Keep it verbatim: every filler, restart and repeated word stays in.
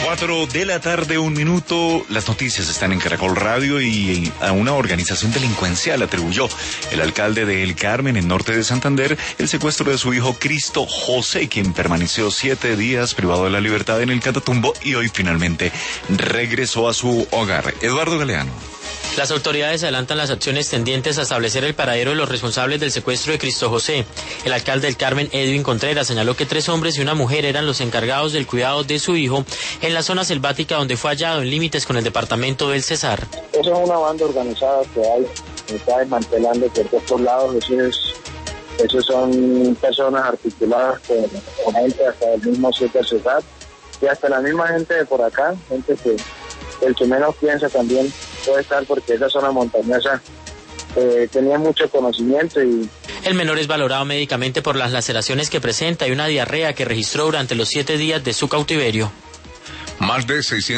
Cuatro de la tarde, un minuto. Las noticias están en Caracol Radio y a una organización delincuencial atribuyó el alcalde de El Carmen, en norte de Santander, el secuestro de su hijo Cristo José, quien permaneció siete días privado de la libertad en el Catatumbo y hoy finalmente regresó a su hogar. Eduardo Galeano. Las autoridades adelantan las acciones tendientes a establecer el paradero de los responsables del secuestro de Cristo José. El alcalde del Carmen, Edwin Contreras, señaló que tres hombres y una mujer eran los encargados del cuidado de su hijo en la zona selvática donde fue hallado en límites con el departamento del Cesar. Esa es una banda organizada que hay, que está desmantelando por todos lados. Esos, esos son personas articuladas con, con gente hasta el mismo sitio Cesar y hasta la misma gente de por acá, gente que el que menos piensa también puede estar, porque esa zona montañosa eh, tenía mucho conocimiento. Y el menor es valorado médicamente por las laceraciones que presenta y una diarrea que registró durante los siete días de su cautiverio. Más de seiscientos